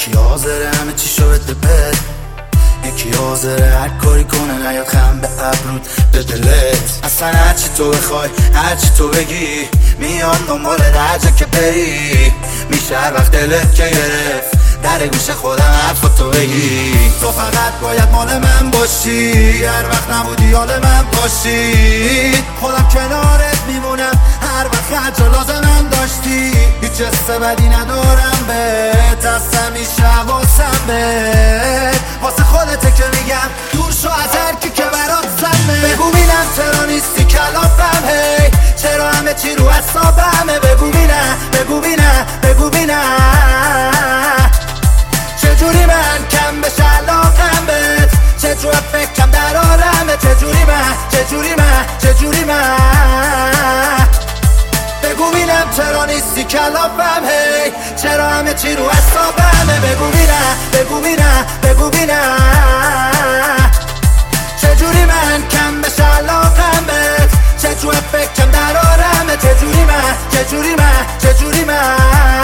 یکی حاضره همه چی شو بده بد، یکی حاضره هر کاری کنه نیاد خم به ابرود به دلت. اصلا هرچی تو بخوای هرچی تو بگی میان دنبال درجه که بری، میشه هر وقت دلت که گرفت در گوش خودم حرفاتو بگی. تو فقط باید مال من باشی، هر وقت نبودی حال من باشی، خودم کنارت میمونم هر وقت هر جا لازمم داشتی. هیچ حس بدی ندارم بهت، از همیشه حواسم بهت، واسه خودته که میگم دور شو از هر کی که برات سمه. بگو بینم چرا نیستی کلافم، هی چرا همه چی رو حسابمه. بگو بینم بگو بینم بگو بینم چجوری من کم بشه علاقم بهت، چجوری فکرم در عالمه، چجوری من بگو بینم چرا نیستی کلافم، هی چرا همه چی رو حسابمه. بگو بینم چجوری من کم بشه علاقم بهت، چجوری فکرم در عالمه، چجوری من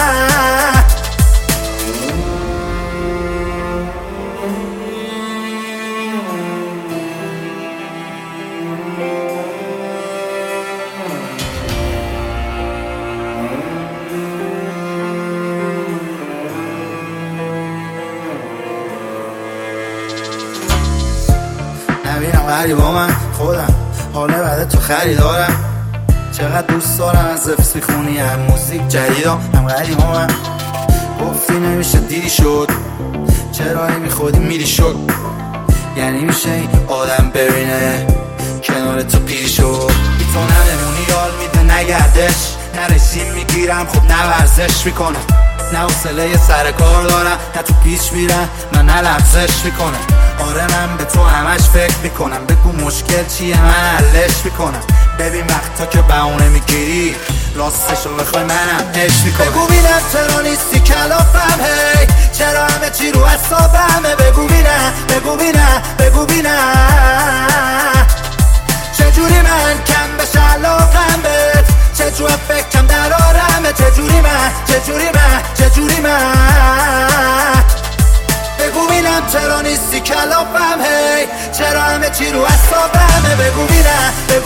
نبینم غریبا من خودم حاله بعد تو خریدارم، چقدر دوست دارم از زفت میخونی هم موزیک جدیدم هم غریبا من. گفتی نمیشه دیری شد چرا هی میخودی میری شد، یعنی میشه این آدم ببینه کنار تو پیری شد. بی تو نمونی یال میده نگردش، نه رژیم میگیرم خب نه ورزش میکنم، نه حوصله سر کار دارم نه تو پیش میرم من نه لغزش میکنم. آره من به تو همش فکر میکنم، بگو مشکل چیه من حلش میکنم. ببین وقتا که بهونه میگیری راستشو بخوای منم عشق میکنم. بگو بینم چرا نیستی کلافم، هی چرا همه چی رو حسابمه. بگو بینم چجوری من کم بشه علاقم بهت، چجوری فکرم در عالمه، چجوری من بگو بینم چرا نیستی کلافم، هی چرا همه چی رو حسابمه. بگو بینم